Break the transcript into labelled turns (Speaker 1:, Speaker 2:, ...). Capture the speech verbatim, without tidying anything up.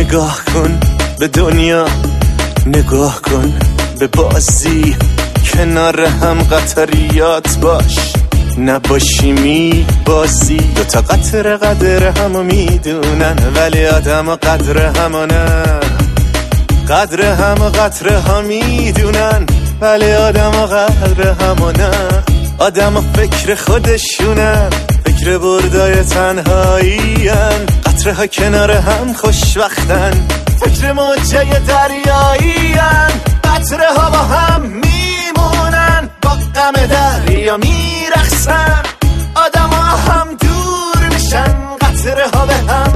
Speaker 1: نگاه کن به دنیا، نگاه کن به بازی، کنار هم قطریات باش، نباشی می بازی. دو تا قطر قدر همو میدونن ولی آدم قدر همونه، قدر هم قطر ها میدونن ولی آدم قدر همونه. آدم فکر خودشونن، فکر بردای تنهایین، قطره ها کنار هم خوشوقتن، فکر موجه دریایین، قطره ها با هم میمونن، با غم دریا میرخصن، آدم ها هم دور میشن، قطره ها به هم